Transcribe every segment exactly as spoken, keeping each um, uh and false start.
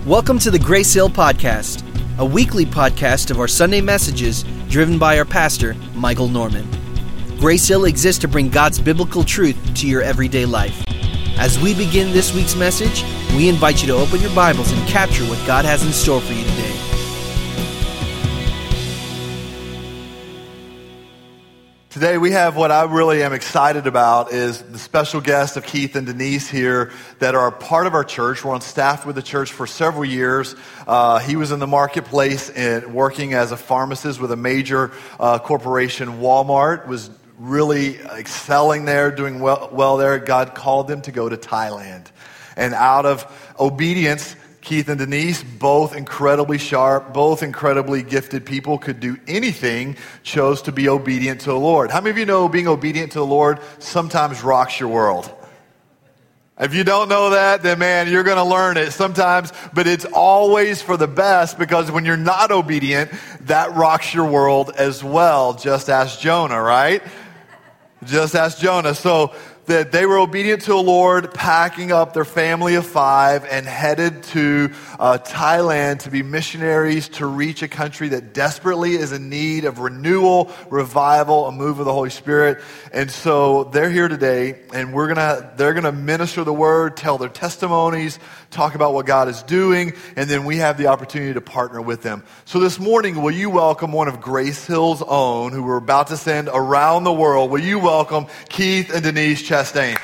Welcome to the Grace Hill Podcast, a weekly podcast of our Sunday messages driven by our pastor, Michael Norman. Grace Hill exists to bring God's biblical truth to your everyday life. As we begin this week's message, we invite you to open your Bibles and capture what God has in store for you today. Today we have what I really am excited about is the special guest of Keith and Denise here that are a part of our church. We're on staff with the church for several years. Uh, he was in the marketplace and working as a pharmacist with a major uh, corporation, Walmart, was really excelling there, doing well, well there. God called him to go to Thailand. And out of obedience, Keith and Denise, both incredibly sharp, both incredibly gifted people, could do anything, chose to be obedient to the Lord. How many of you know being obedient to the Lord sometimes rocks your world? If you don't know that, then man, you're going to learn it sometimes, but it's always for the best, because when you're not obedient, that rocks your world as well. Just ask Jonah, right? Just ask Jonah. So that they were obedient to the Lord, packing up their family of five and headed to uh, Thailand to be missionaries to reach a country that desperately is in need of renewal, revival, a move of the Holy Spirit. And so they're here today, and we're gonna they're gonna minister the word, tell their testimonies, talk about what God is doing, and then we have the opportunity to partner with them. So this morning, will you welcome one of Grace Hill's own, who we're about to send around the world? Will you welcome Keith and Denise Chastain?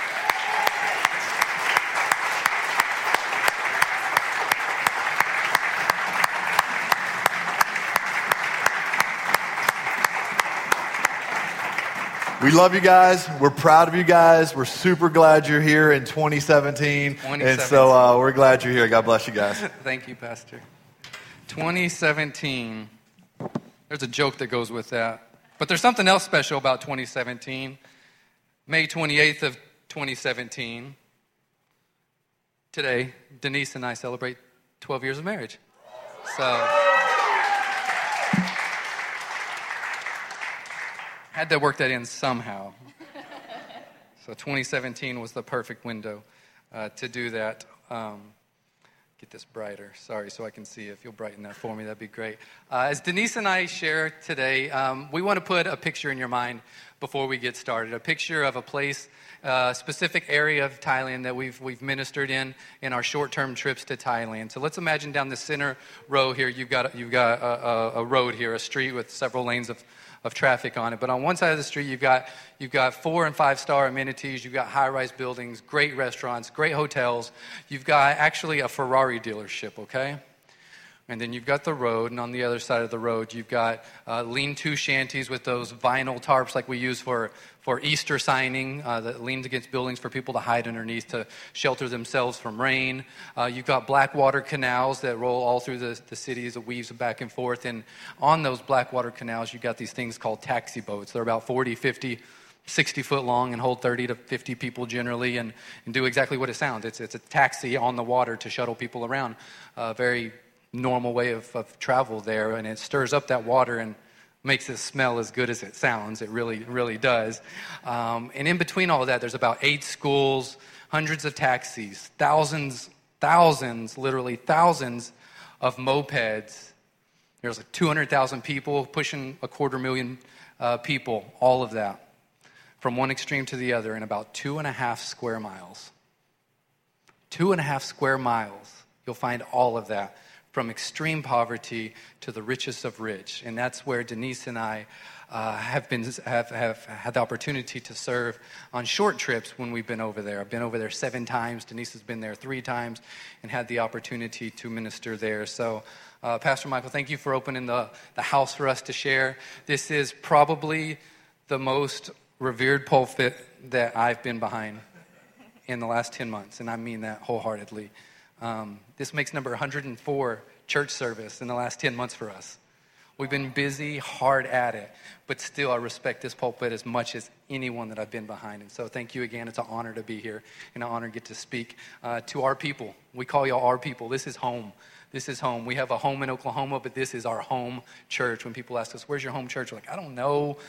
We love you guys. We're proud of you guys. We're super glad you're here in twenty seventeen. twenty seventeen. And so uh, we're glad you're here. God bless you guys. Thank you, Pastor. twenty seventeen. There's a joke that goes with that. But there's something else special about twenty seventeen. May twenty-eighth of twenty seventeen. Today, Denise and I celebrate twelve years of marriage. So had to work that in somehow. So twenty seventeen was the perfect window uh, to do that. Um, get this brighter. Sorry, so I can see. If you'll brighten that for me, that'd be great. Uh, as Denise and I share today, um, we want to put a picture in your mind before we get started. A picture of a place, a uh, specific area of Thailand that we've we've ministered in in our short-term trips to Thailand. So let's imagine down the center row here, you've got you've got a, a, a road here, a street with several lanes of of traffic on it. But on one side of the street, you've got you've got four and five star amenities. You've got high-rise buildings, great restaurants, great hotels. You've got actually a Ferrari dealership, okay? And then you've got the road, and on the other side of the road, you've got uh, lean-to shanties with those vinyl tarps like we use for, for Easter signing uh, that leans against buildings for people to hide underneath to shelter themselves from rain. Uh, you've got black water canals that roll all through the, the city as it weaves back and forth. And on those black water canals, you've got these things called taxi boats. They're about forty, fifty, sixty foot long and hold thirty to fifty people generally, and, and do exactly what it sounds. It's, it's a taxi on the water to shuttle people around. Uh, very normal way of, of travel there, and it stirs up that water and makes it smell as good as it sounds. It really, really does. Um, and in between all of that, there's about eight schools, hundreds of taxis, thousands, thousands, literally thousands of mopeds. There's like two hundred thousand people, pushing a quarter million uh, people, all of that, from one extreme to the other in about two and a half square miles. Two and a half square miles. You'll find all of that, from extreme poverty to the richest of rich. And that's where Denise and I uh, have been have, have had the opportunity to serve on short trips when we've been over there. I've been over there seven times. Denise has been there three times and had the opportunity to minister there. So, uh, Pastor Michael, thank you for opening the, the house for us to share. This is probably the most revered pulpit that I've been behind in the last ten months, and I mean that wholeheartedly. Um, this makes number one hundred four church service in the last ten months for us. We've been busy, hard at it, but still I respect this pulpit as much as anyone that I've been behind. And so thank you again. It's an honor to be here and an honor to get to speak uh, to our people. We call y'all our people. This is home. This is home. We have a home in Oklahoma, but this is our home church. When people ask us, where's your home church? We're like, I don't know.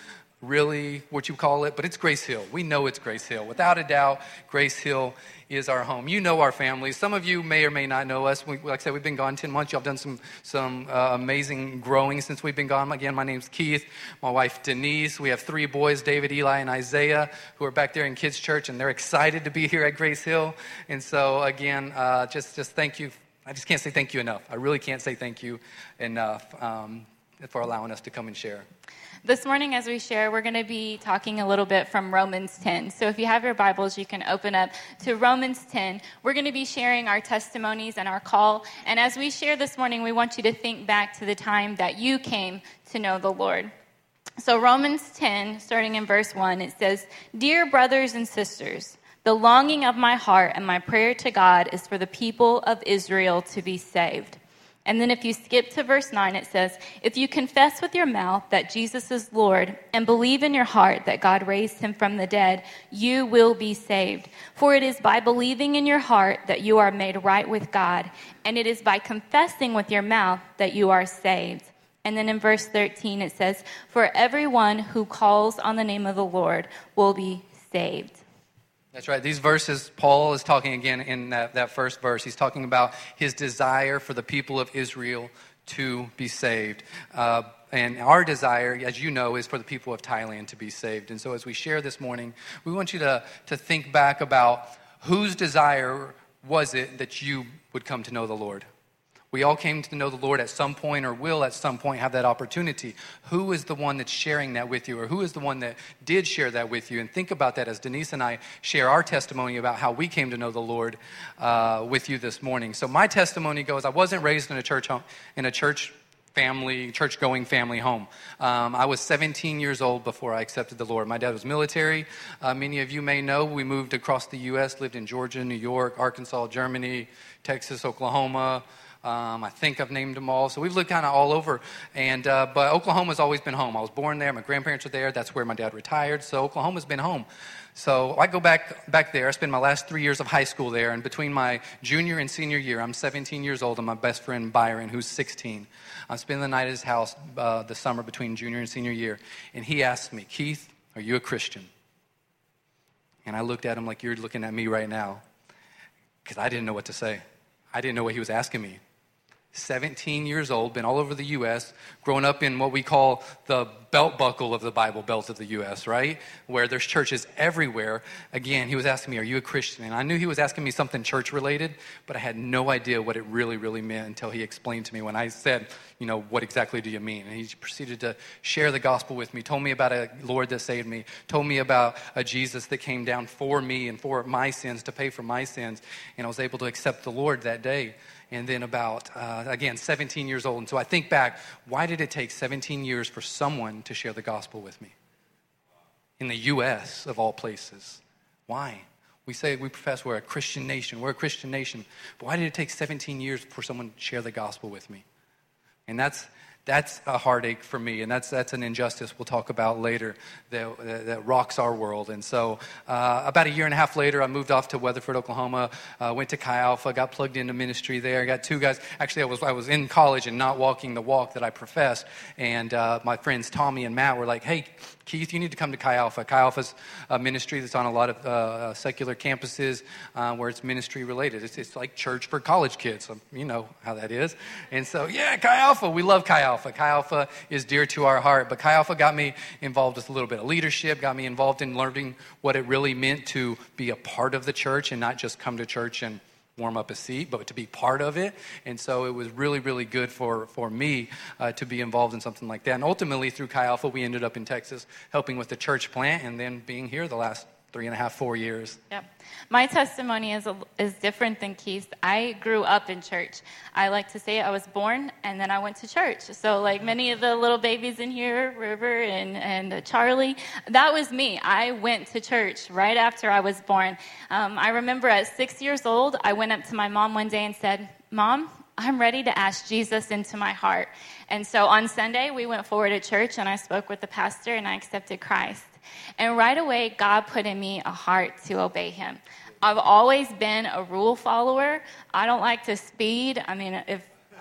really what you call it, but it's Grace Hill. We know it's Grace Hill. Without a doubt, Grace Hill is our home. You know our family. Some of you may or may not know us. We, like I said, we've been gone ten months. Y'all have done some, some uh, amazing growing since we've been gone. Again, my name's Keith, my wife Denise. We have three boys, David, Eli, and Isaiah, who are back there in Kids Church, and they're excited to be here at Grace Hill. And so, again, uh, just, just thank you. I just can't say thank you enough. I really can't say thank you enough um, for allowing us to come and share. This morning as we share, we're going to be talking a little bit from Romans ten. So if you have your Bibles, you can open up to Romans ten. We're going to be sharing our testimonies and our call. And as we share this morning, we want you to think back to the time that you came to know the Lord. So Romans ten, starting in verse one, it says, "Dear brothers and sisters, the longing of my heart and my prayer to God is for the people of Israel to be saved." And then if you skip to verse nine, it says, "If you confess with your mouth that Jesus is Lord and believe in your heart that God raised him from the dead, you will be saved. For it is by believing in your heart that you are made right with God, and it is by confessing with your mouth that you are saved." And then in verse thirteen, it says, "For everyone who calls on the name of the Lord will be saved." That's right. These verses, Paul is talking again in that, that first verse. He's talking about his desire for the people of Israel to be saved. Uh, and our desire, as you know, is for the people of Thailand to be saved. And so as we share this morning, we want you to, to think back about whose desire was it that you would come to know the Lord. We all came to know the Lord at some point or will at some point have that opportunity. Who is the one that's sharing that with you, or who is the one that did share that with you? And think about that as Denise and I share our testimony about how we came to know the Lord uh, with you this morning. So my testimony goes, I wasn't raised in a church home, in a church family, church-going family home. Um, I was seventeen years old before I accepted the Lord. My dad was military. Uh, many of you may know we moved across the U S, lived in Georgia, New York, Arkansas, Germany, Texas, Oklahoma. Um, I think I've named them all. So we've lived kind of all over. And uh, but Oklahoma's always been home. I was born there. My grandparents were there. That's where my dad retired. So Oklahoma's been home. So I go back back there. I spent my last three years of high school there. And between my junior and senior year, I'm seventeen years old, and my best friend Byron, who's sixteen. I'm spending the night at his house uh, the summer between junior and senior year. And he asked me, "Keith, are you a Christian?" And I looked at him like you're looking at me right now, because I didn't know what to say. I didn't know what he was asking me. seventeen years old, been all over the U S, grown up in what we call the belt buckle of the Bible Belt of the U S, right? Where there's churches everywhere. Again, he was asking me, "Are you a Christian?" And I knew he was asking me something church-related, but I had no idea what it really, really meant until he explained to me when I said, you know, "What exactly do you mean?" And he proceeded to share the gospel with me, told me about a Lord that saved me, told me about a Jesus that came down for me and for my sins, to pay for my sins, and I was able to accept the Lord that day. And then about, uh, again, seventeen years old. And so I think back, why did it take seventeen years for someone to share the gospel with me? In the U S, of all places. Why? We say we profess we're a Christian nation. We're a Christian nation. But why did it take seventeen years for someone to share the gospel with me? And that's that's a heartache for me, and that's that's an injustice we'll talk about later that, that, that rocks our world. And so uh, about a year and a half later, I moved off to Weatherford, Oklahoma, uh, went to Chi Alpha, got plugged into ministry there. I got two guys. Actually, I was I was in college and not walking the walk that I professed, and uh, my friends Tommy and Matt were like, "Hey, Keith, you need to come to Chi Alpha." Chi Alpha's a ministry that's on a lot of uh, secular campuses uh, where it's ministry related. It's, it's like church for college kids. So you know how that is. And so, yeah, Chi Alpha. We love Chi Alpha. Chi Alpha is dear to our heart. But Chi Alpha got me involved with a little bit of leadership, got me involved in learning what it really meant to be a part of the church and not just come to church and warm up a seat, but to be part of it. And so it was really, really good for, for me uh, to be involved in something like that. And ultimately, through Chi Alpha, we ended up in Texas helping with the church plant and then being here the last three and a half, four years. Yep. My testimony is a, is different than Keith's. I grew up in church. I like to say I was born and then I went to church. So like many of the little babies in here, River and, and uh, Charlie, that was me. I went to church right after I was born. Um, I remember at six years old, I went up to my mom one day and said, "Mom, I'm ready to ask Jesus into my heart." And so on Sunday, we went forward to church and I spoke with the pastor and I accepted Christ. And right away, God put in me a heart to obey him. I've always been a rule follower. I don't like to speed. I mean, if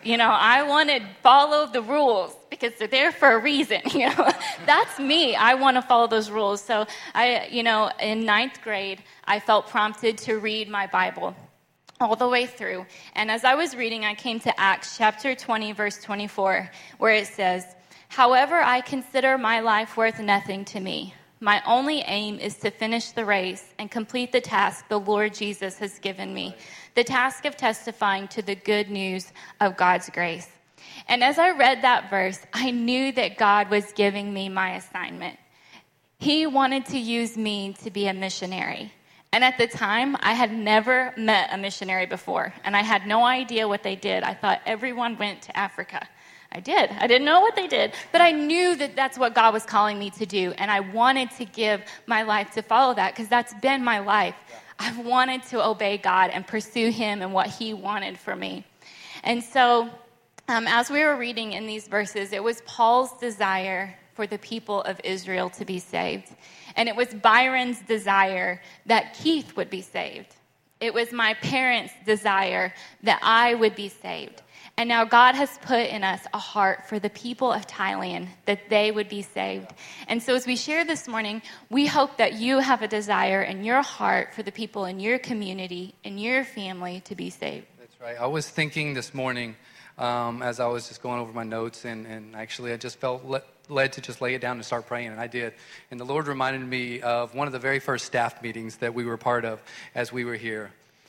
You know, I want to follow the rules because they're there for a reason. You know, that's me. I want to follow those rules. So I, you know, in ninth grade, I felt prompted to read my Bible all the way through. And as I was reading, I came to Acts chapter twenty, verse twenty-four, where it says, "However, I consider my life worth nothing to me. My only aim is to finish the race and complete the task the Lord Jesus has given me, the task of testifying to the good news of God's grace." And as I read that verse, I knew that God was giving me my assignment. He wanted to use me to be a missionary. And at the time, I had never met a missionary before, and I had no idea what they did. I thought everyone went to Africa. I did. I didn't know what they did, but I knew that that's what God was calling me to do, and I wanted to give my life to follow that because that's been my life. I've wanted to obey God and pursue him and what he wanted for me. And so um, as we were reading in these verses, it was Paul's desire for the people of Israel to be saved, and it was Byron's desire that Keith would be saved. It was my parents' desire that I would be saved. And now God has put in us a heart for the people of Thailand, that they would be saved. And so as we share this morning, we hope that you have a desire in your heart for the people in your community, in your family, to be saved. That's right. I was thinking this morning um, as I was just going over my notes, and, and actually I just felt le- led to just lay it down and start praying, and I did. And the Lord reminded me of one of the very first staff meetings that we were part of as we were here.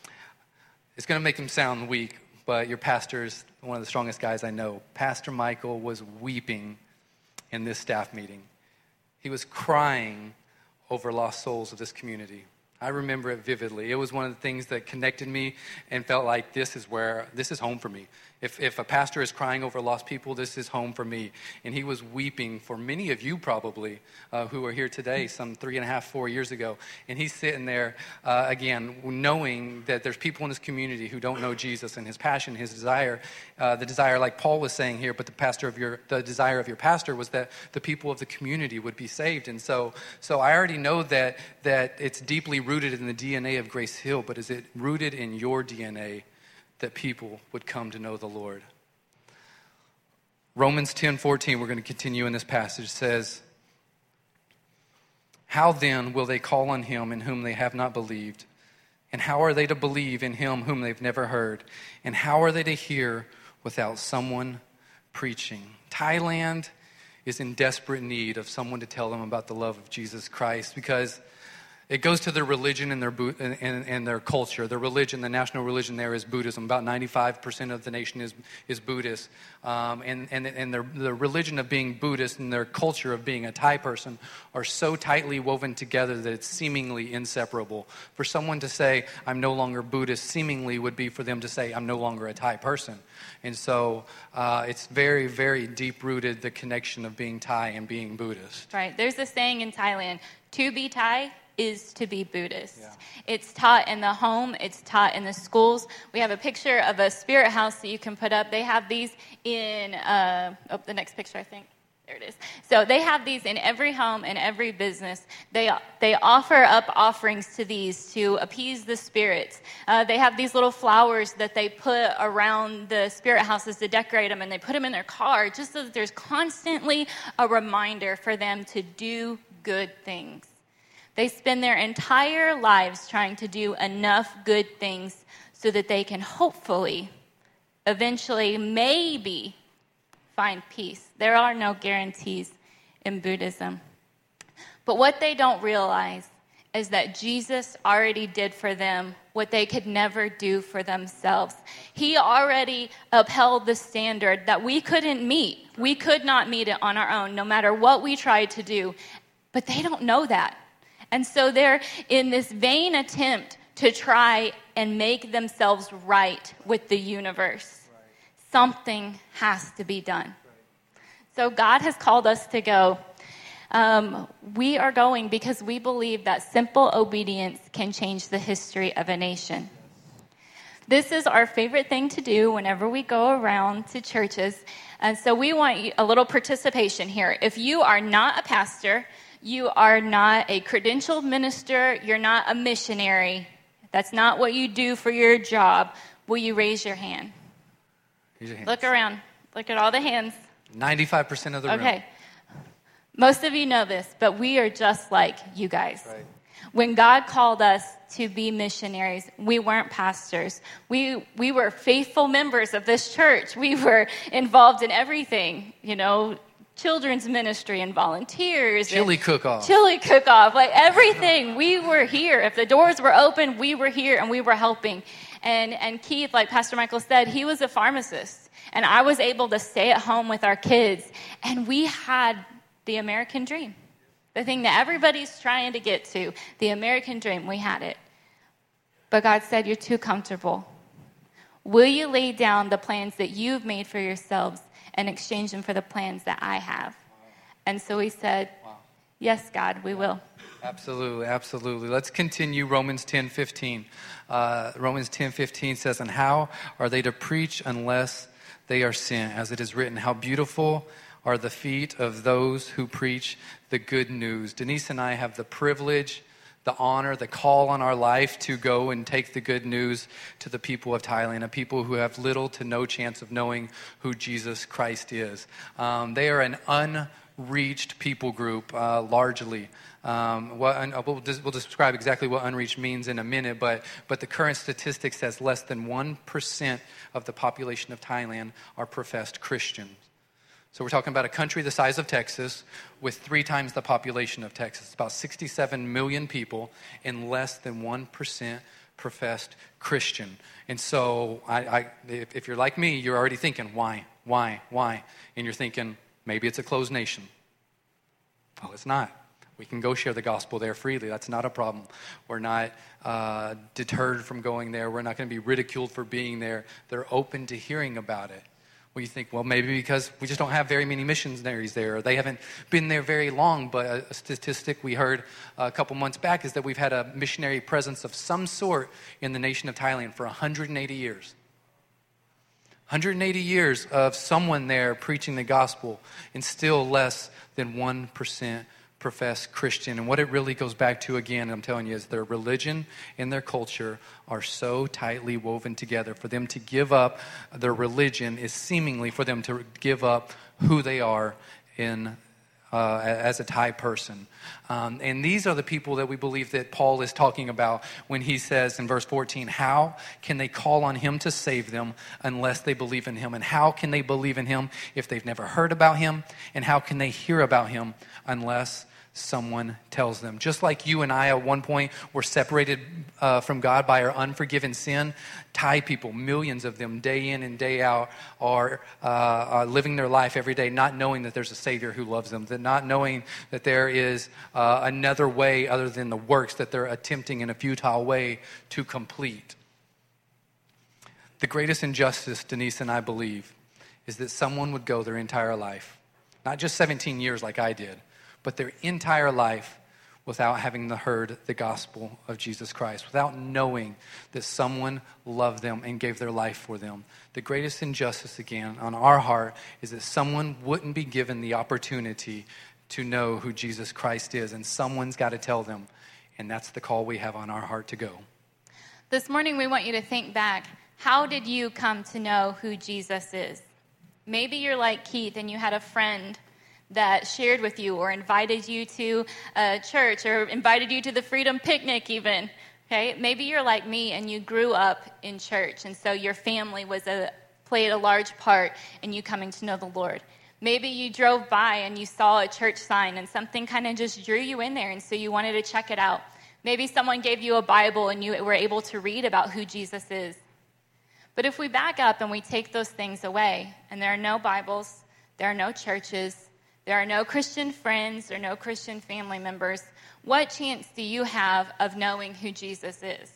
It's going to make him sound weak, but your pastor's one of the strongest guys I know. Pastor Michael was weeping in this staff meeting. He was crying over lost souls of this community. I remember it vividly. It was one of the things that connected me and felt like this is where, this is home for me. If if a pastor is crying over lost people, this is home for me. And he was weeping for many of you probably uh, who are here today, some three and a half, four years ago. And he's sitting there, uh, again, knowing that there's people in this community who don't know Jesus, and his passion, his desire, uh, the desire like Paul was saying here, but the pastor of your, the desire of your pastor was that the people of the community would be saved. And so, so I already know that that it's deeply rooted in the D N A of Grace Hill, but is it rooted in your D N A that people would come to know the Lord? Romans ten fourteen, we're going to continue in this passage, says, "How then will they call on him in whom they have not believed? And how are they to believe in him whom they've never heard? And how are they to hear without someone preaching?" Thailand is in desperate need of someone to tell them about the love of Jesus Christ, because it goes to their religion and their and, and, and their culture. Their religion, the national religion there is Buddhism. About ninety-five percent of the nation is is Buddhist. Um, and and, and their, the religion of being Buddhist and their culture of being a Thai person are so tightly woven together that it's seemingly inseparable. For someone to say, "I'm no longer Buddhist," seemingly would be for them to say, "I'm no longer a Thai person." And so uh, it's very, very deep-rooted, the connection of being Thai and being Buddhist. Right. There's a saying in Thailand, to be Thai is to be Buddhist. Yeah. It's taught in the home. It's taught in the schools. We have a picture of a spirit house that you can put up. They have these in, uh, oh, the next picture, I think. There it is. So they have these in every home and every business. They they offer up offerings to these to appease the spirits. Uh, they have these little flowers that they put around the spirit houses to decorate them, and they put them in their car just so that there's constantly a reminder for them to do good things. They spend their entire lives trying to do enough good things so that they can hopefully, eventually, maybe find peace. There are no guarantees in Buddhism. But what they don't realize is that Jesus already did for them what they could never do for themselves. He already upheld the standard that we couldn't meet. We could not meet it on our own, no matter what we tried to do. But they don't know that. And so they're in this vain attempt to try and make themselves right with the universe. Right. Something has to be done. Right. So God has called us to go. Um, we are going because we believe that simple obedience can change the history of a nation. This is our favorite thing to do whenever we go around to churches. And so we want a little participation here. If you are not a pastor, you are not a credentialed minister, you're not a missionary, that's not what you do for your job, will you raise your hand? Use your hands. Look around. Look at all the hands. ninety-five percent of the room. Okay. Most of you know this, but we are just like you guys. Right. When God called us to be missionaries, we weren't pastors. We we were faithful members of this church. We were involved in everything, you know, children's ministry and volunteers. Chili and cook-off. Chili cook-off, like everything. We were here. If the doors were open, we were here and we were helping. And and Keith, like Pastor Michael said, he was a pharmacist. And I was able to stay at home with our kids. And we had the American dream. The thing that everybody's trying to get to, the American dream, we had it. But God said, you're too comfortable. Will you lay down the plans that you've made for yourselves and exchange them for the plans that I have? And so we said, wow. Yes, God, we will. Absolutely, absolutely. Let's continue Romans ten fifteen. Uh, Romans ten fifteen says, and how are they to preach unless they are sent? As it is written, how beautiful are the feet of those who preach the good news. Denise and I have the privilege, the honor, the call on our life to go and take the good news to the people of Thailand, a people who have little to no chance of knowing who Jesus Christ is. Um, they are an unreached people group, uh, largely. Um, what un, we'll, we'll describe exactly what unreached means in a minute, but, but the current statistic says less than one percent of the population of Thailand are professed Christians. So we're talking about a country the size of Texas with three times the population of Texas. About sixty-seven million people and less than one percent professed Christian. And so I, I, if, if you're like me, you're already thinking, why, why, why? And you're thinking, maybe it's a closed nation. Well, it's not. We can go share the gospel there freely. That's not a problem. We're not uh, deterred from going there. We're not going to be ridiculed for being there. They're open to hearing about it. Well, you think, well, maybe because we just don't have very many missionaries there, or they haven't been there very long. But a statistic we heard a couple months back is that we've had a missionary presence of some sort in the nation of Thailand for one hundred eighty years. one hundred eighty years of someone there preaching the gospel, and still less than one percent profess Christian. And what it really goes back to, again, I'm telling you, is their religion and their culture are so tightly woven together. For them to give up their religion is seemingly for them to give up who they are in uh, as a Thai person. Um, and these are the people that we believe that Paul is talking about when he says in verse fourteen, how can they call on him to save them unless they believe in him? And how can they believe in him if they've never heard about him? And how can they hear about him unless someone tells them? Just like you and I at one point were separated uh, from God by our unforgiven sin, Thai people, millions of them, day in and day out, are, uh, are living their life every day not knowing that there's a Savior who loves them, that not knowing that there is uh, another way other than the works that they're attempting in a futile way to complete. The greatest injustice, Denise and I believe, is that someone would go their entire life, not just seventeen years like I did, but their entire life without having heard the gospel of Jesus Christ, without knowing that someone loved them and gave their life for them. The greatest injustice, again, on our heart is that someone wouldn't be given the opportunity to know who Jesus Christ is, and someone's got to tell them, and that's the call we have on our heart to go. This morning, we want you to think back. How did you come to know who Jesus is? Maybe you're like Keith and you had a friend that shared with you or invited you to a church or invited you to the Freedom Picnic even, okay? Maybe you're like me and you grew up in church, and so your family was a played a large part in you coming to know the Lord. Maybe you drove by and you saw a church sign and something kind of just drew you in there, and so you wanted to check it out. Maybe someone gave you a Bible and you were able to read about who Jesus is. But if we back up and we take those things away, and there are no Bibles, there are no churches, there are no Christian friends or no Christian family members, what chance do you have of knowing who Jesus is?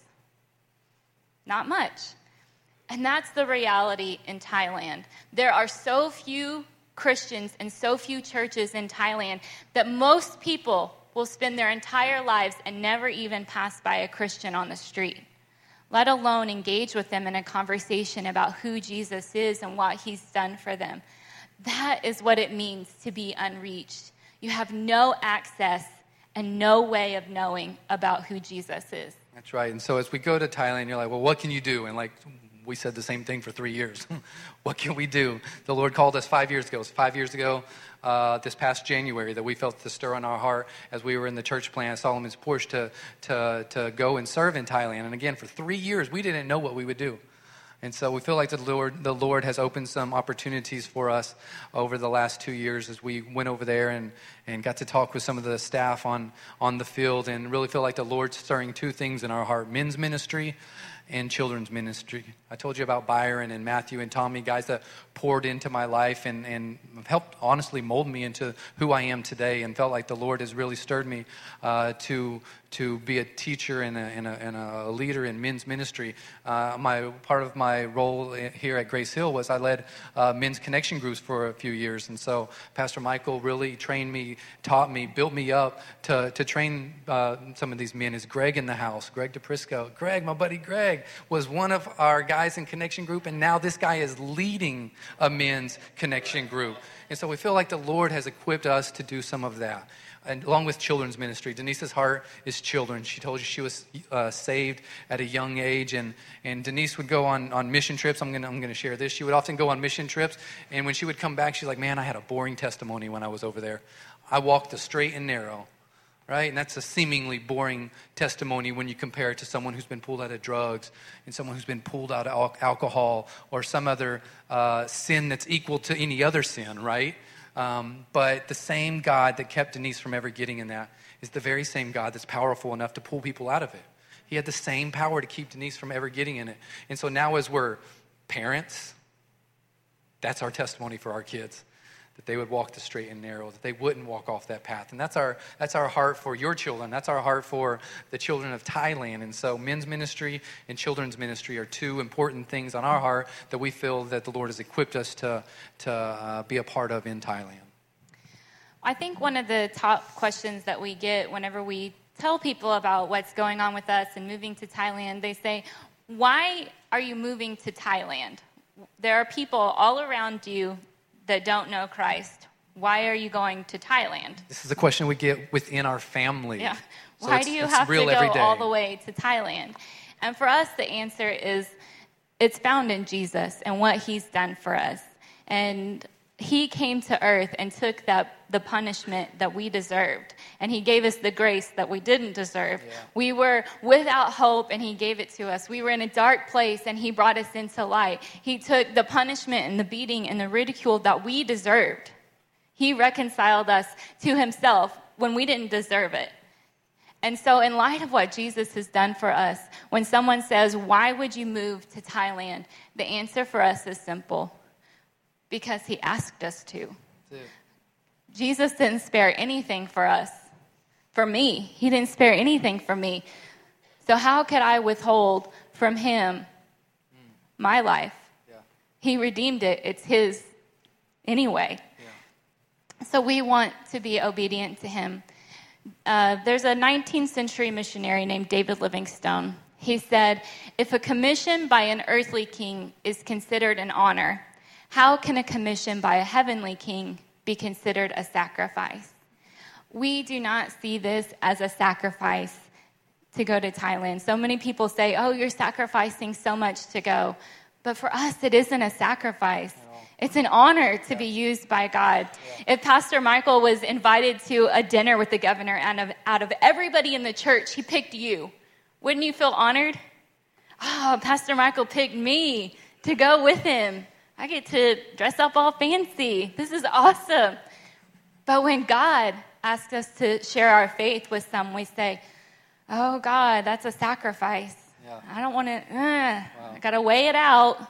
Not much. And that's the reality in Thailand. There are so few Christians and so few churches in Thailand that most people will spend their entire lives and never even pass by a Christian on the street, let alone engage with them in a conversation about who Jesus is and what he's done for them. That is what it means to be unreached. You have no access and no way of knowing about who Jesus is. That's right. And so as we go to Thailand, you're like, well, what can you do? And like, we said the same thing for three years. What can we do? The Lord called us five years ago. It was five years ago, uh, this past January, that we felt the stir on our heart as we were in the church plan at Solomon's Porch to, to, to go and serve in Thailand. And again, for three years, we didn't know what we would do. And so we feel like the Lord, the Lord has opened some opportunities for us over the last two years as we went over there and, and got to talk with some of the staff on, on the field, and really feel like the Lord's stirring two things in our heart: men's ministry and children's ministry. I told you about Byron and Matthew and Tommy, guys that poured into my life and, and helped honestly mold me into who I am today, and felt like the Lord has really stirred me uh, to to be a teacher and a, and a, and a leader in men's ministry. Uh, my part of my role here at Grace Hill was I led uh, men's connection groups for a few years, and so Pastor Michael really trained me, taught me, built me up to to train uh, some of these men. Is Greg in the house? Greg DePrisco. Greg, my buddy Greg, was one of our guys in connection group, and now this guy is leading a men's connection group. And so we feel like the Lord has equipped us to do some of that. And along with children's ministry, Denise's heart is children. She told you she was uh, saved at a young age, and, and Denise would go on, on mission trips. I'm gonna I'm gonna share this. She would often go on mission trips, and when she would come back, she's like, "Man, I had a boring testimony when I was over there. I walked the straight and narrow." Right? And that's a seemingly boring testimony when you compare it to someone who's been pulled out of drugs and someone who's been pulled out of al- alcohol or some other uh, sin that's equal to any other sin, right? Um, but the same God that kept Denise from ever getting in that is the very same God that's powerful enough to pull people out of it. He had the same power to keep Denise from ever getting in it. And so now as we're parents, that's our testimony for our kids, that they would walk the straight and narrow, that they wouldn't walk off that path. And that's our that's our heart for your children. That's our heart for the children of Thailand. And so men's ministry and children's ministry are two important things on our heart that we feel that the Lord has equipped us to, to uh, be a part of in Thailand. I think one of the top questions that we get whenever we tell people about what's going on with us and moving to Thailand, they say, "Why are you moving to Thailand? There are people all around you that don't know Christ. Why are you going to Thailand?" This is a question we get within our family. Yeah. So Why do you have to go all the way to Thailand? And for us, the answer is it's found in Jesus and what he's done for us. And he came to earth and took that the punishment that we deserved. And he gave us the grace that we didn't deserve. Yeah. We were without hope, and he gave it to us. We were in a dark place, and he brought us into light. He took the punishment and the beating and the ridicule that we deserved. He reconciled us to himself when we didn't deserve it. And so in light of what Jesus has done for us, when someone says, "Why would you move to Thailand?" the answer for us is simple: because he asked us to. Dude. Jesus didn't spare anything for us. For me, he didn't spare anything for me. So how could I withhold from him mm. my life? Yeah. He redeemed it. It's his anyway. Yeah. So we want to be obedient to him. Uh, there's a nineteenth century missionary named David Livingstone. He said, "If a commission by an earthly king is considered an honor, how can a commission by a heavenly king be considered a sacrifice?" We do not see this as a sacrifice to go to Thailand. So many people say, "Oh, you're sacrificing so much to go." But for us, it isn't a sacrifice. No. It's an honor to yeah. be used by God. Yeah. If Pastor Michael was invited to a dinner with the governor, and of, out of everybody in the church, he picked you, wouldn't you feel honored? Oh, Pastor Michael picked me to go with him. I get to dress up all fancy. This is awesome. But when God asks us to share our faith with some, we say, "Oh, God, that's a sacrifice. Yeah. I don't want to, uh, wow. I got to weigh it out."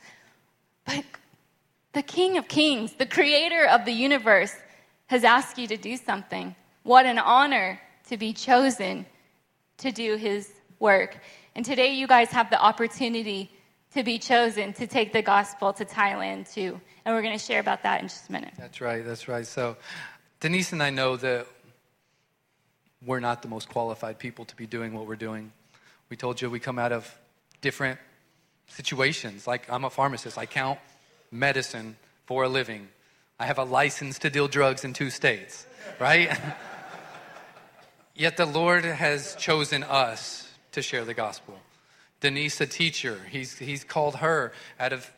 But the King of Kings, the creator of the universe, has asked you to do something. What an honor to be chosen to do his work. And today you guys have the opportunity to be chosen to take the gospel to Thailand too. And we're going to share about that in just a minute. That's right, that's right. So Denise and I know that we're not the most qualified people to be doing what we're doing. We told you we come out of different situations. Like, I'm a pharmacist. I count medicine for a living. I have a license to deal drugs in two states, right? Yet the Lord has chosen us to share the gospel. Denise a teacher. He's, he's called her out of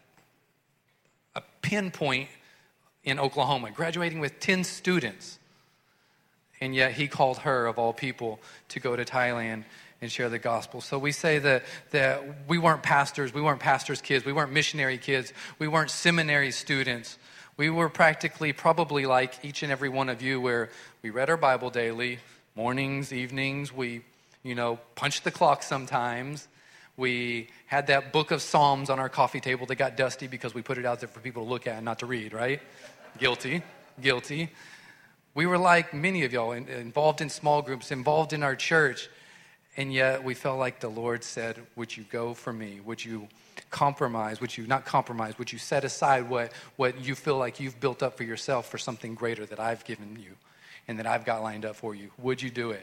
a pinpoint in Oklahoma, graduating with ten students. And yet he called her, of all people, to go to Thailand and share the gospel. So we say that, that we weren't pastors, we weren't pastors' kids, we weren't missionary kids, we weren't seminary students. We were practically probably like each and every one of you, where we read our Bible daily, mornings, evenings, we, you know, punched the clock sometimes. We had that book of Psalms on our coffee table that got dusty because we put it out there for people to look at and not to read, right? Guilty, guilty. We were like many of y'all, involved in small groups, involved in our church, and yet we felt like the Lord said, would you go for me? Would you compromise? Would you not compromise? Would you set aside what, what you feel like you've built up for yourself for something greater that I've given you and that I've got lined up for you? Would you do it?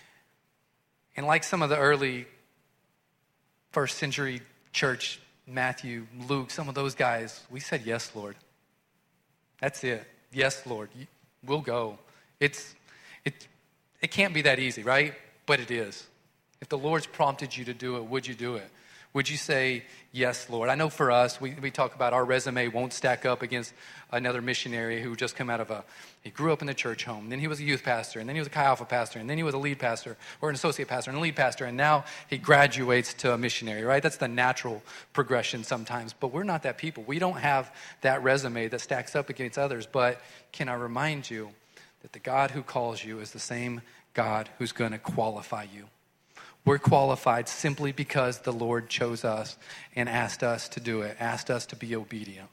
And like some of the early first century church, Matthew, Luke, some of those guys, we said, yes, Lord. That's it. Yes, Lord. We'll go. It's it it can't be that easy, right? But it is. If the Lord's prompted you to do it, would you do it? Would you say, yes, Lord? I know for us, we, we talk about our resume won't stack up against another missionary who just come out of a, he grew up in the church home, and then he was a youth pastor, and then he was a Chi Alpha pastor, and then he was a lead pastor, or an associate pastor, and a lead pastor, and now he graduates to a missionary, right? That's the natural progression sometimes, but we're not that people. We don't have that resume that stacks up against others, but can I remind you that the God who calls you is the same God who's going to qualify you. We're qualified simply because the Lord chose us and asked us to do it, asked us to be obedient.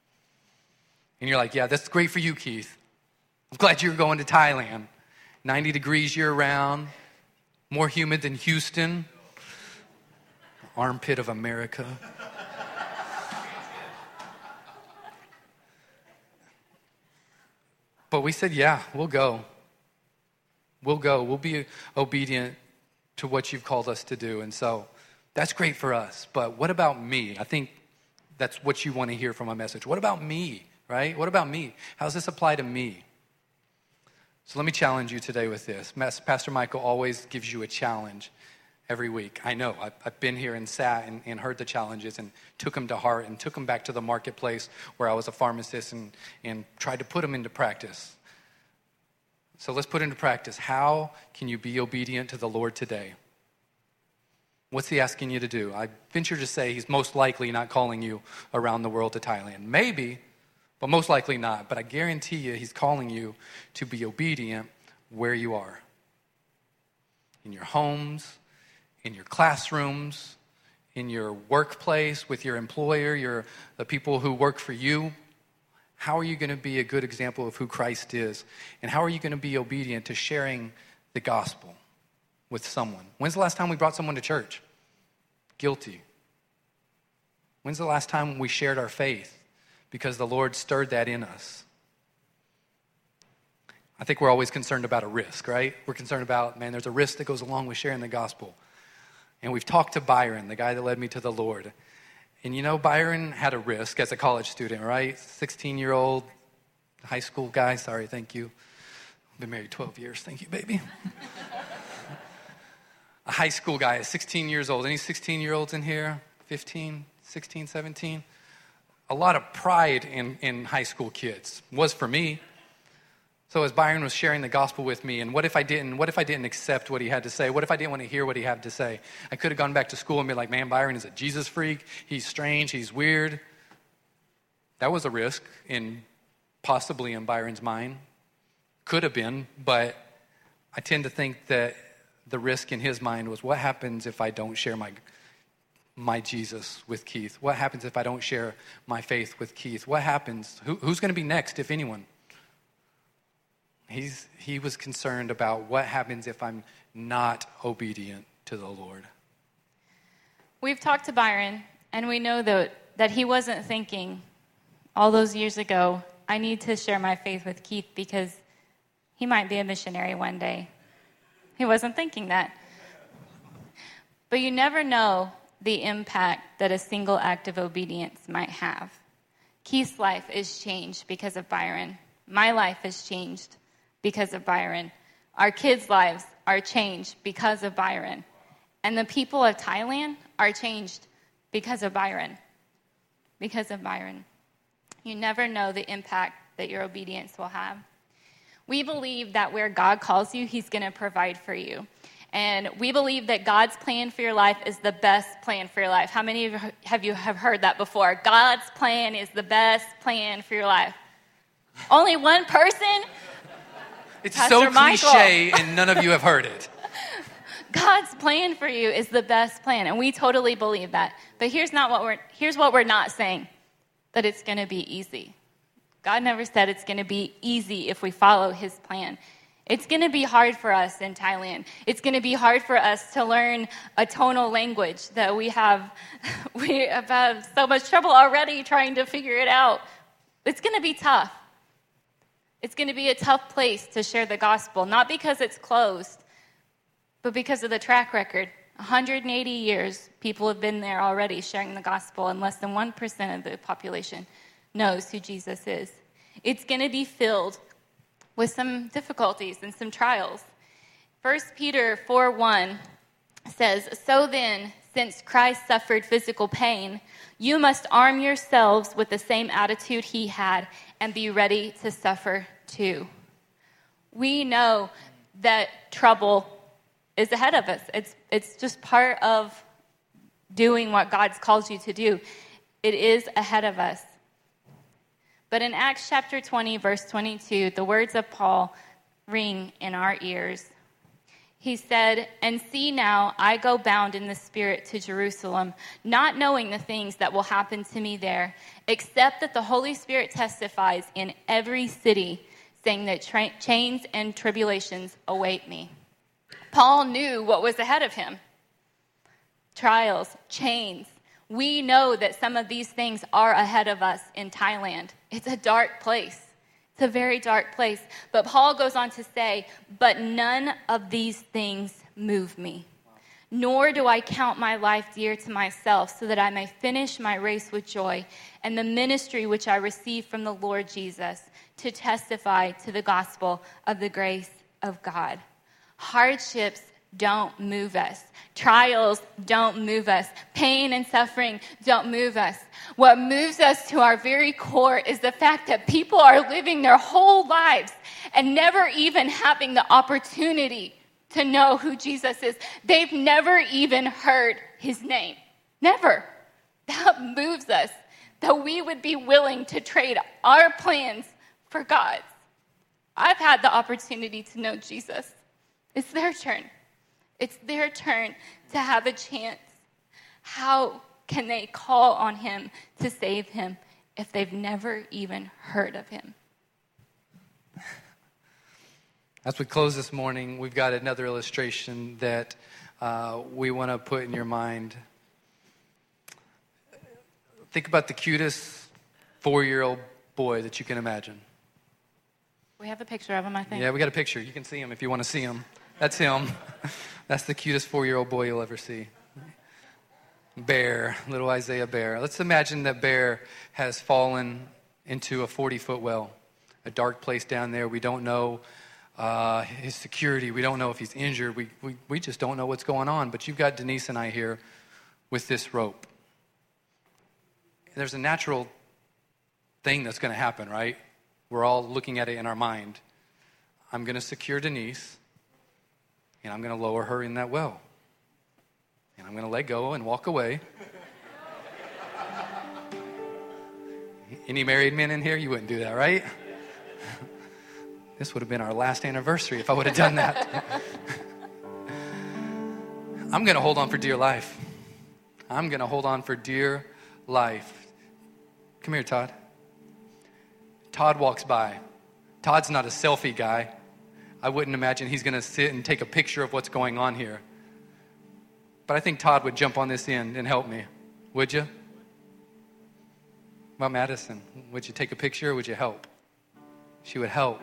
And you're like, yeah, that's great for you, Keith. I'm glad you're going to Thailand. ninety degrees year-round, more humid than Houston, armpit of America. But we said, yeah, we'll go. We'll go. We'll be obedient to what you've called us to do. And so that's great for us. But what about me? I think that's what you want to hear from my message. What about me, right? What about me? How does this apply to me? So let me challenge you today with this. Pastor Michael always gives you a challenge every week. I know. I've, I've been here and sat and, and heard the challenges and took them to heart and took them back to the marketplace where I was a pharmacist and, and tried to put them into practice. So let's put into practice. How can you be obedient to the Lord today? What's he asking you to do? I venture to say he's most likely not calling you around the world to Thailand. Maybe, but most likely not. But I guarantee you he's calling you to be obedient where you are. In your homes, in your classrooms, in your workplace, with your employer, your the people who work for you. How are you going to be a good example of who Christ is? And how are you going to be obedient to sharing the gospel with someone? When's the last time we brought someone to church? Guilty. When's the last time we shared our faith? Because the Lord stirred that in us. I think we're always concerned about a risk, right? We're concerned about, man, there's a risk that goes along with sharing the gospel. And we've talked to Byron, the guy that led me to the Lord. And you know, Byron had a risk as a college student, right? sixteen-year-old high school guy. Sorry, thank you. I've been married twelve years. Thank you, baby. A high school guy at sixteen years old. Any sixteen-year-olds in here? fifteen, sixteen, seventeen? A lot of pride in, in high school kids. Was for me. So as Byron was sharing the gospel with me, and what if I didn't, what if I didn't accept what he had to say? What if I didn't want to hear what he had to say? I could have gone back to school and been like, man, Byron is a Jesus freak. He's strange. He's weird. That was a risk in possibly in Byron's mind. Could have been, but I tend to think that the risk in his mind was, what happens if I don't share my my Jesus with Keith? What happens if I don't share my faith with Keith? What happens? Who, who's going to be next, if anyone? He's, he was concerned about what happens if I'm not obedient to the Lord. We've talked to Byron, and we know that, that he wasn't thinking all those years ago, I need to share my faith with Keith because he might be a missionary one day. He wasn't thinking that. But you never know the impact that a single act of obedience might have. Keith's life is changed because of Byron. My life is changed because of Byron. Our kids' lives are changed because of Byron. And the people of Thailand are changed because of Byron. Because of Byron. You never know the impact that your obedience will have. We believe that where God calls you, he's going to provide for you. And we believe that God's plan for your life is the best plan for your life. How many of you have you have heard that before? God's plan is the best plan for your life. Only one person? It's Pastor so Michael. cliche, and none of you have heard it. God's plan for you is the best plan, and we totally believe that. But here's not what we're here's what we're not saying, that it's going to be easy. God never said it's going to be easy if we follow his plan. It's going to be hard for us in Thailand. It's going to be hard for us to learn a tonal language that we have we have had so much trouble already trying to figure it out. It's going to be tough. It's going to be a tough place to share the gospel, not because it's closed, but because of the track record. one hundred eighty years, people have been there already sharing the gospel, and less than one percent of the population knows who Jesus is. It's going to be filled with some difficulties and some trials. First Peter four one says, "So then, since Christ suffered physical pain, you must arm yourselves with the same attitude he had and be ready to suffer too." We know that trouble is ahead of us. It's it's just part of doing what God's called you to do. It is ahead of us. But in Acts chapter twenty, verse twenty-two, the words of Paul ring in our ears. He said, "And see now, I go bound in the Spirit to Jerusalem, not knowing the things that will happen to me there, except that the Holy Spirit testifies in every city, saying that tra- chains and tribulations await me." Paul knew what was ahead of him. Trials, chains. We know that some of these things are ahead of us in Thailand. It's a dark place. It's a very dark place. But Paul goes on to say, "But none of these things move me, nor do I count my life dear to myself, so that I may finish my race with joy and the ministry which I received from the Lord Jesus to testify to the gospel of the grace of God." Hardships don't move us. Trials don't move us. Pain and suffering don't move us. What moves us to our very core is the fact that people are living their whole lives and never even having the opportunity to know who Jesus is. They've never even heard his name. Never. That moves us, that we would be willing to trade our plans for God's. I've had the opportunity to know Jesus. It's their turn. It's their turn to have a chance. How can they call on him to save him if they've never even heard of him? As we close this morning, we've got another illustration that uh, we want to put in your mind. Think about the cutest four-year-old boy that you can imagine. We have a picture of him, I think. Yeah, we got a picture. You can see him if you want to see him. That's him. That's the cutest four-year-old boy you'll ever see. Bear, little Isaiah Bear. Let's imagine that Bear has fallen into a forty-foot well, a dark place down there. We don't know uh, his security. We don't know if he's injured. We, we we just don't know what's going on. But you've got Denise and I here with this rope. There's a natural thing that's going to happen, right? We're all looking at it in our mind. I'm going to secure Denise, and I'm going to lower her in that well. And I'm going to let go and walk away. Any married men in here? You wouldn't do that, right? This would have been our last anniversary if I would have done that. I'm going to hold on for dear life. I'm going to hold on for dear life. Come here, Todd. Todd walks by. Todd's not a selfie guy. I wouldn't imagine he's going to sit and take a picture of what's going on here. But I think Todd would jump on this end and help me. Would you? Well, Madison, would you take a picture or would you help? She would help.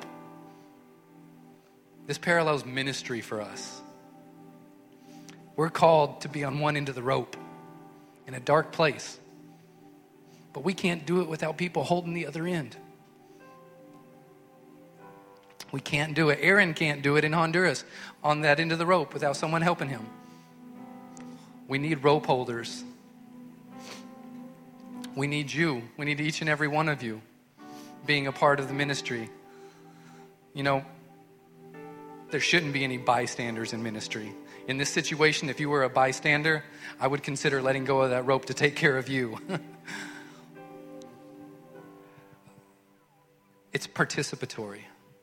This parallels ministry for us. We're called to be on one end of the rope in a dark place. But we can't do it without people holding the other end. We can't do it. Aaron can't do it in Honduras on that end of the rope without someone helping him. We need rope holders. We need you. We need each and every one of you being a part of the ministry. You know, there shouldn't be any bystanders in ministry. In this situation, if you were a bystander, I would consider letting go of that rope to take care of you. It's participatory.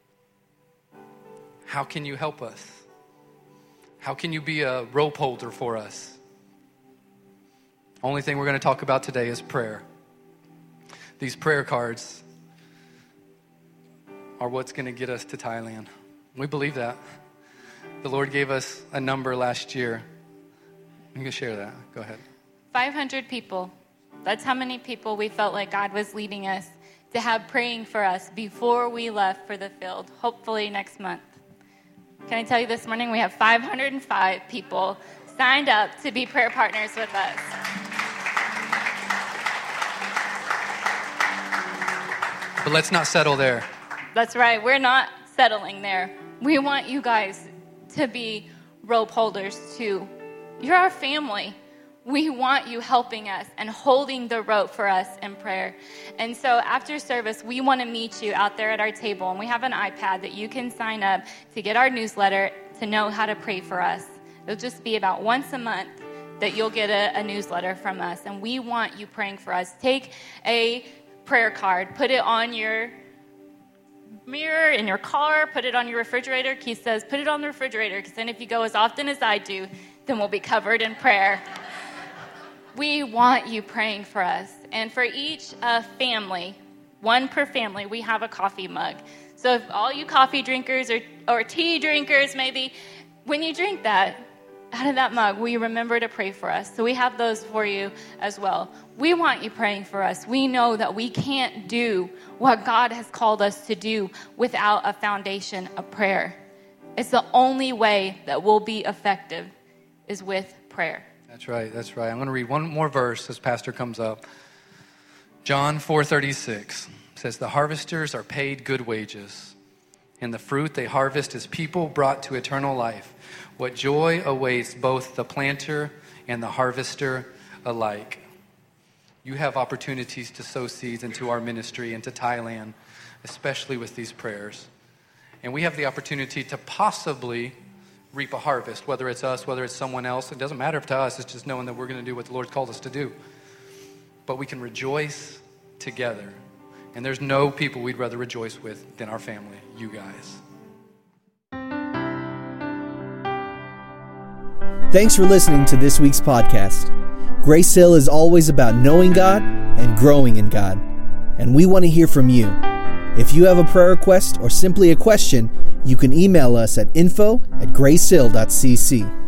How can you help us? How can you be a rope holder for us? Only thing we're going to talk about today is prayer. These prayer cards are what's going to get us to Thailand. We believe that. The Lord gave us a number last year. You can share that. Go ahead. five hundred people. That's how many people we felt like God was leading us to have praying for us before we left for the field, hopefully next month. Can I tell you this morning we have five hundred five people signed up to be prayer partners with us. But let's not settle there. That's right. We're not settling there. We want you guys to be rope holders too. You're our family. We want you helping us and holding the rope for us in prayer. And so after service, we want to meet you out there at our table. And we have an iPad that you can sign up to get our newsletter to know how to pray for us. It'll just be about once a month that you'll get a, a newsletter from us. And we want you praying for us. Take a prayer card, put it on your mirror in your car, put it on your refrigerator. Keith says, put it on the refrigerator, because then if you go as often as I do, then we'll be covered in prayer. We want you praying for us. And for each uh, family, one per family, we have a coffee mug. So if all you coffee drinkers or, or tea drinkers maybe, when you drink that, out of that mug, will you remember to pray for us? So we have those for you as well. We want you praying for us. We know that we can't do what God has called us to do without a foundation of prayer. It's the only way that we'll be effective is with prayer. That's right, that's right. I'm going to read one more verse as Pastor comes up. John four thirty-six says, the harvesters are paid good wages, and the fruit they harvest is people brought to eternal life. What joy awaits both the planter and the harvester alike. You have opportunities to sow seeds into our ministry, into Thailand, especially with these prayers. And we have the opportunity to possibly reap a harvest, whether it's us, whether it's someone else. It doesn't matter to us. It's just knowing that we're going to do what the Lord called us to do. But we can rejoice together. And there's no people we'd rather rejoice with than our family, you guys. Thanks for listening to this week's podcast. Grace Hill is always about knowing God and growing in God. And we want to hear from you. If you have a prayer request or simply a question, you can email us at info at gracehill dot c c.